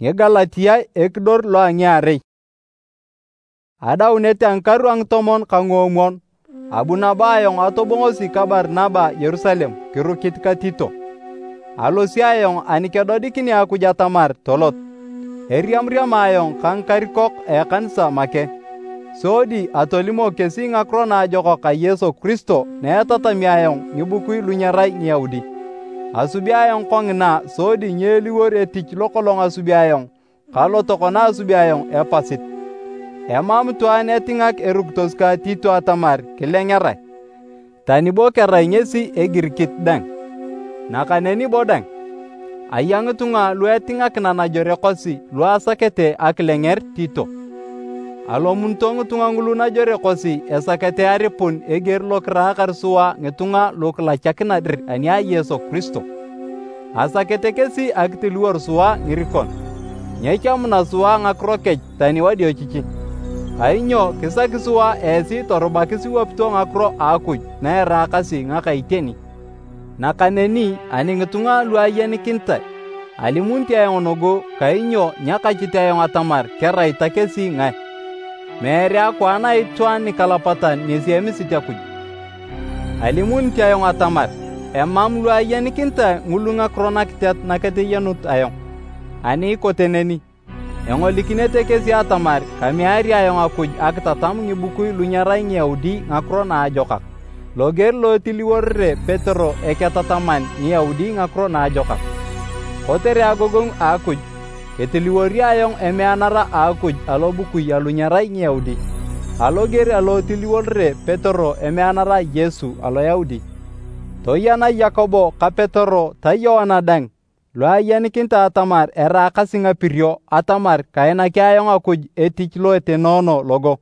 Galatia ekdor lo angiarei. Ada unete angkaru ang tomon kangomon. Abu naba ayong atobongosi ka Barnaba Yerusalem kirukit ka Tito. Alosi ayong anikedodikini aku jatamar tolot. Eriam ayong kang karikok kansa make. Sodi atolimo kesi ngakro na joko ka Yesu Kristo na tatami ayong ngibukui lunyarai Yahudi. Asubi ayong kongna sodi nyeliwor etich lokolong asubi ayong. Kalo tokona asubi ayong pasit. Emam tuan etingak eruktos ka Tito atamar kilengerai. Tani bo kerai ngesi egirkit dang. Nakaneni bodang. Ayang tunga lu etingak nanajore kosi lu asakete akilenger Tito. Alo muntong tunga ngulu najore kosi esakete aripun eger lokra karsuwa ngetunga lokla chakina dir ania Yesu Kristo. Asakete kesi akti luar suwa ngirikon. Nyekam na suwa ngakrokej tani wadio chichi. Ainyo kisa kisuwa esi toroba kisiwa pito ngakro akuj na era kasi ngakaiteni. Nakaneni ani ngetunga lu ayani kinta. Alimunti ayong nogo kainyo nyakachite ayong atamar kera itakesi ngai. Mere akwana ituan ni kalapatan nisi emisiti akuj. Alimunti ayong atamar. Emam lu ayani kinta ngulunga kronakitet nakete yanut ayong. Ani koteneni. Engolikinete kesi atamar kami hari ayong akuj akitatam ngibukui lunyarai Yahudi ngakro na ajokak. Loger lo tiliworre Petro eketataman Yahudi ngakro na ajokak. Kotere agogong akuj. Ketiliwori ayong emeanara akuj alo bukui alunyarai Yahudi. Aloger alo tiliworre Petro emeanara Yesu alo Yahudi. Toyana Yakobo ka Petro tayo anadang. Lo ayanikinta atamar era kasinga pirio atamar kaina kyayong akuj etich lo etenono logo.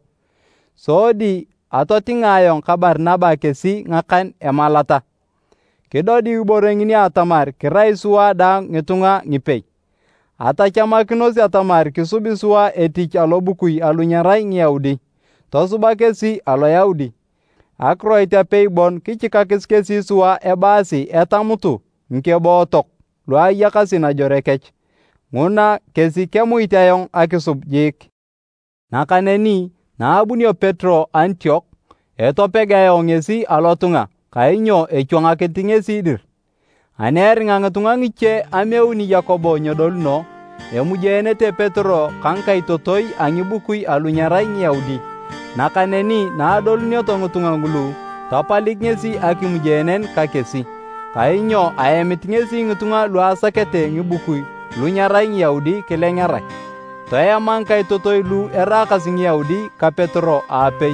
Sodi atotinga ayong ka Barnaba kesi ngakan emalata. Kedodi uborengini atamar kirai suwa dang ngetunga ngipei. Atachamakinosi atamar kisubi suwa etich alobukui alunyarai Yahudi. Tosuba kesi alo Yahudi. Akro itapei bon kichika kesi suwa ebasi etamutu nkebotok. Lo ayakasi na jorekech. Nguna kesi kemu itayong akisub jik. Nakaneni na abunyo Petro Antiok. Etopega ayong ngesi alotunga. Kainyo echwanga ketingesi dir. Aner ngangatunga ngiche ameuni Yakobo nyodolno. Emujenete Petro kanka itotoi angibukui alunyarai Yahudi. Nakaneni na adolnyo tongutunga ngulu. Tapalik ngesi akimujenen kakesi. Kainyo ayemitingesi ngutunga luasakete ngibukui lunyarai Yahudi kilengerai. Toya mangka itotoi lu erakasi Yahudi ka Petro apei.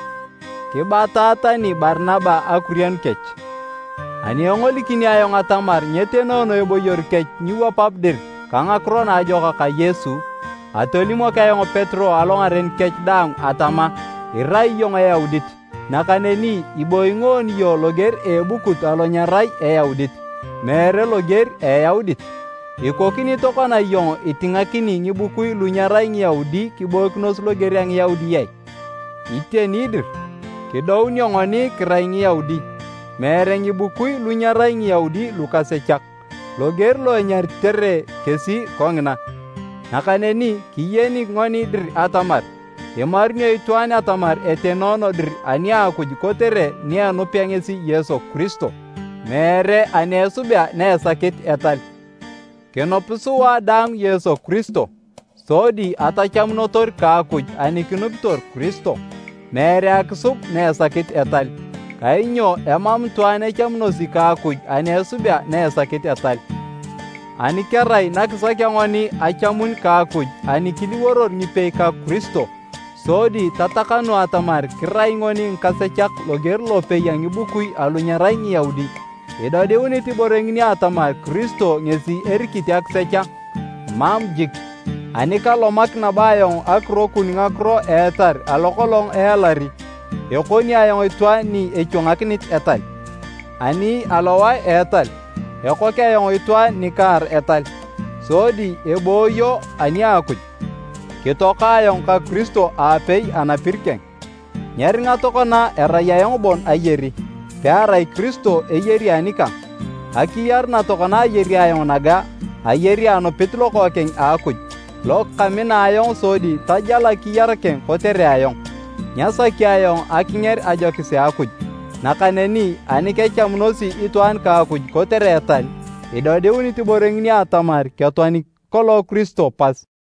Kibatata ni Barnaba akurian kech. Ani ongolikini ayong atamar nyetenono eboyor kech nyuwa papdir kanga krona ajoka ka Yesu. Atolimo kayong Petro alongaren kech dang atama irai yong Yahudit. Nakaneni iboingon yo loger bukut alonyarai Yahudit. Mere loger Yahudit. Ikokini tokona yong itingakini ngibukui lunyarai Yahudi kiboiknos loger yang Yahudi yai. Ite nidir. Kidaun yongoni kirai Yahudi. Mere ngibukui lunyarai Yahudi lukasechak. Loger lo nyartere kesi kongna. Nakaneni kiyeni ngoni dir atamar. Emarnyo ituani atamar etenono dir ania akujikotere ni anupiangesi Yesu Kristo. Mere ania subia na sakit etal. Kenopusuwa dang Yesu Kristo. Sodi atachamnotor ka akuj anikinuptor Kristo. Mere aksub na sakit etal. Kainyo emam tuane chamnosi ka akuj ania subia na sakit etal. Anikerai nakisakyangoni achamun ka akuj anikiliworor nipei ka Kristo. Sodi tatakanu atamar kirai ngoni nkasechak loger lope yang ibukui alunyarai Yahudi. Edade uniti borengini atamar Kristo ngesi erikiti aksecha. Mam jik. Anika lomak na bayong akro kuningakro etar alokolong elari. Yokoni ayong itwani echongakinit etal. Ani alowai etal. Yokoke ayong itwani kar etal. Sodi eboyo ani akuj. Kitoka ayong ka Kristo apei anapirkeng. Nyari nga tokona eraya ayong bon ayeri. Pearai Kristo eyeri anika. Akiyar na tokona ayeri ayong naga. ayeri anupit Lokookeng a Akuj, lo kamina ayong sodi tajala kiyar keng kotere ayong. Nyasaki ayong akinger ajokis a Akuj. Nakaneni ani kechamunosi itwaan ka Akuj kotere etal, idodiunit iboreng'ini atamar ketwani kolo Kristo pas.